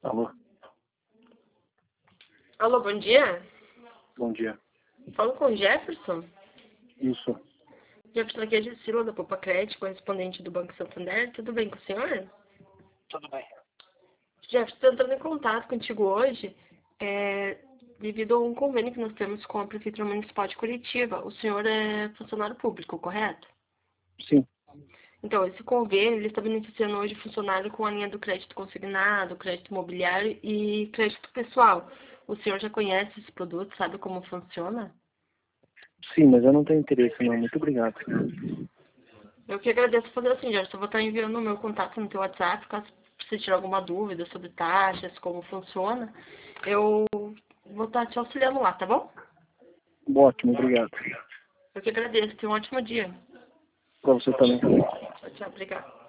Alô? Alô, bom dia. Bom dia. Falo com o Jefferson. Isso. Jefferson, aqui é a Gisila, da Poupa Crédito, correspondente do Banco Santander. Tudo bem com o senhor? Tudo bem. Jefferson, estou entrando em contato contigo hoje devido a um convênio que nós temos com a Prefeitura Municipal de Curitiba. O senhor é funcionário público, correto? Sim. Então, esse convênio, ele está beneficiando hoje funcionário com a linha do crédito consignado, crédito imobiliário e crédito pessoal. O senhor já conhece esse produto, sabe como funciona? Sim, mas eu não tenho interesse não. Muito obrigado. Eu que agradeço fazer assim, Jorge. Eu vou estar enviando o meu contato no teu WhatsApp, caso você tiver alguma dúvida sobre taxas, como funciona. Eu vou estar te auxiliando lá, tá bom? Ótimo, obrigado. Eu que agradeço. Tenha um ótimo dia. Para você também. Tchau, tchau. Obrigada.